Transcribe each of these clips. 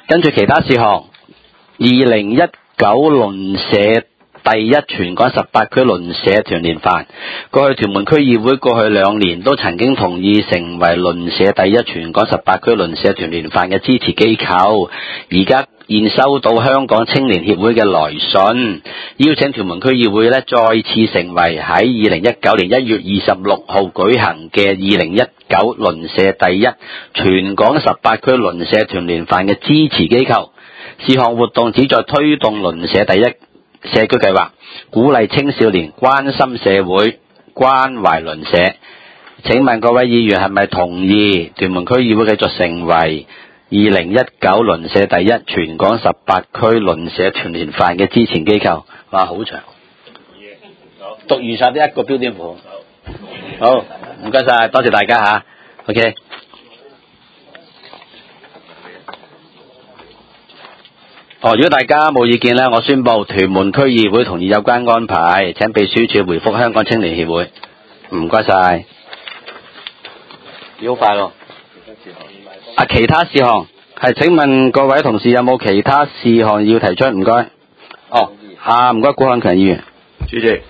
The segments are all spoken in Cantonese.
跟住其他事項，2019鄰舍第一全港18區鄰舍團年飯，過去屯門區議會過去2年都曾經同意成為鄰舍第一全港18區鄰舍團年飯嘅支持機構，而家現收到香港青年協會嘅來信，邀請屯門區議會咧再次成為喺2019年1月26號舉行嘅2019鄰舍第一全港18區鄰舍團年飯嘅支持機構。事項活動旨在推動鄰舍第一社區計劃，鼓勵青少年關心社會、關懷鄰舍。請問各位議員係咪同意屯門區議會繼續成為2019鄰舍第一全港18區鄰舍團年飯嘅支持機構？哇，好長，讀完晒呢一個標點符號。好，唔該晒，多謝大家吓。OK。如果大家冇意見呢，我宣布屯門區議會同意有關安排，請秘書處回覆香港青年協會。唔該晒。好快咯。其他事項係，請問各位同事有冇其他事項要提出？唔該。唔該，古漢強議員。 主席，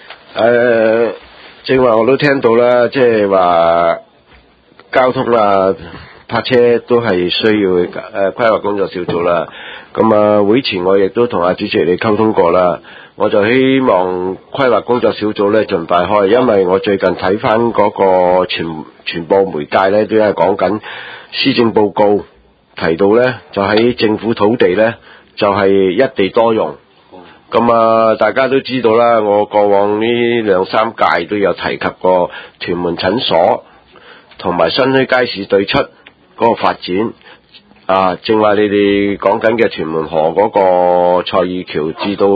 正話我都聽到啦，即係話交通啦、泊車都係需要規劃工作小組啦。咁啊，會前我亦都同阿主席你溝通過啦，我就希望規劃工作小組咧盡快開，因為我最近睇翻嗰個傳播媒介咧都係講緊施政報告提到咧，就喺政府土地咧就係一地多用。咁啊，大家都知道啦，我過往呢2-3屆都有提及過屯門診所同埋新墟街市對出嗰個發展。正話你哋講緊嘅屯門河嗰個蔡意橋至到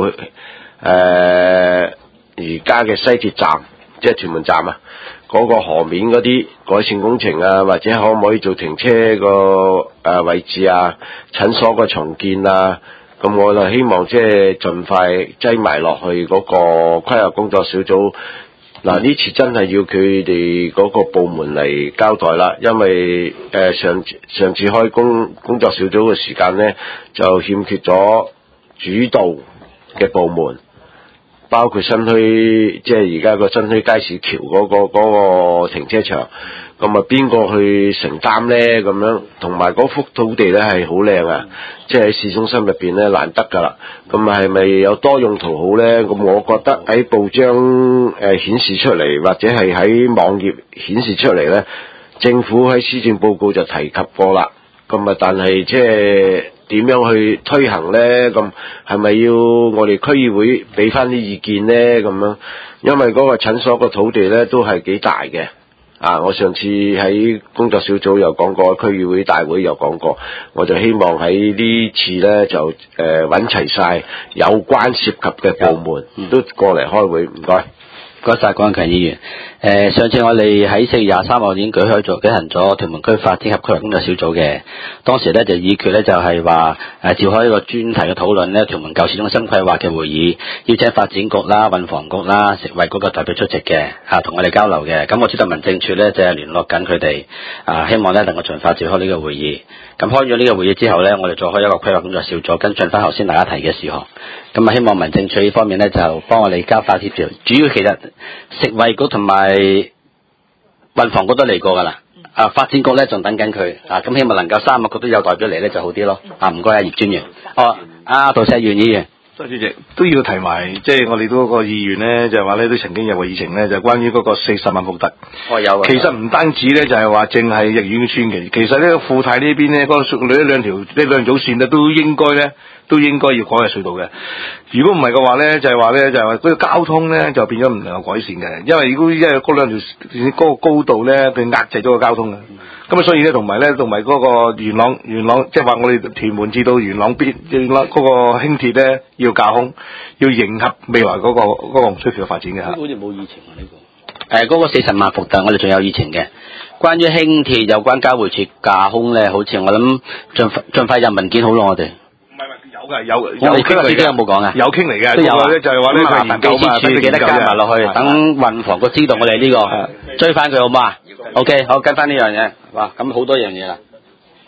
而家嘅西鐵站，即係屯門站啊，嗰個河面嗰啲改善工程啊，或者可唔可以做停車個位置啊，診所個重建啊，咁我就希望即係盡快擠埋落去嗰個規劃工作小組。嗱，呢次真係要佢哋嗰個部門嚟交代啦，因為上次開工作小組嘅時間呢，就欠缺咗主導嘅部門，包括新墟，即係而家個新墟街市橋嗰個停車場，咁啊邊個去承擔呢？咁樣，同埋嗰幅土地呢係好靚啊，即係喺市中心入邊呢難得㗎啦。咁係咪有多用途好呢？咁我覺得喺報章顯示出嚟，或者係喺網頁顯示出嚟呢，政府喺施政報告就提及過啦。咁啊，但係即係點樣去推行呢？咁係咪要我哋區議會俾翻啲意見呢？咁樣，因為嗰個診所個土地呢都係幾大嘅。我上次喺工作小組又講過，區議會大會又講過，我就希望喺呢次呢就揾齊晒有關涉及嘅部門都過嚟開會。唔該。 唔該晒，郭漢強議員。上次我哋喺4月23號已經舉行咗屯門區發展及規劃工作小組嘅，當時咧就議決咧就係話召開一個專題嘅討論咧，屯門舊市中心規劃嘅會議，邀請發展局啦、運房局啦、食衞局嘅代表出席嘅，同我哋交流嘅。咁我知道民政處咧就係聯絡緊佢哋，希望咧能夠盡快召開呢個會議。咁開咗呢個會議之後咧，我哋再開一個規劃工作小組，跟進翻頭先大家提嘅事項。咁啊，希望民政處呢方面咧就幫我哋交發協調。主要其實食衞局同埋運房局都嚟過㗎啦，發展局咧仲等緊佢，咁希望能夠3個局都有代表嚟咧就好啲咯。唔該葉專員。杜石元議員。 多謝主席，都要提埋，即係我哋嗰個議員咧，就係話咧都曾經有個議程咧，就係關於嗰個40萬伏特。 有啊。 其實唔單止咧，就係話淨係逸苑村嘅，其實呢個富泰呢邊咧，嗰個呢兩組線咧都應該要改下隧道嘅。如果唔係嘅話咧，就係話嗰個交通咧就變咗唔能夠改善嘅，因為嗰兩條線嗰個高度咧，佢壓制咗個交通嘅。咁所以咧，同埋嗰個元朗，即係話我哋屯門至到元朗邊嗰個輕鐵咧，要架空，要迎合未來嗰個需求嘅發展嘅嚇。 好似冇議程啊呢個。嗰個40萬伏特，我哋仲有議程嘅。關於輕鐵有關交匯處架空咧，好似我諗盡快入文件好咯，我哋。 有我哋區議會有冇講啊？ 有傾嚟嘅， 都有咧就係話咧佢研究嘛， 記得加埋落去，等運房局知道我哋呢個追翻佢好嘛？OK， 好跟翻呢樣嘢，哇，咁好多樣嘢啦，好。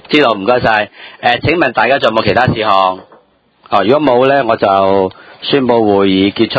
知道，唔該晒。請問大家仲有冇其他事項？如果冇咧，我就宣佈會議結束。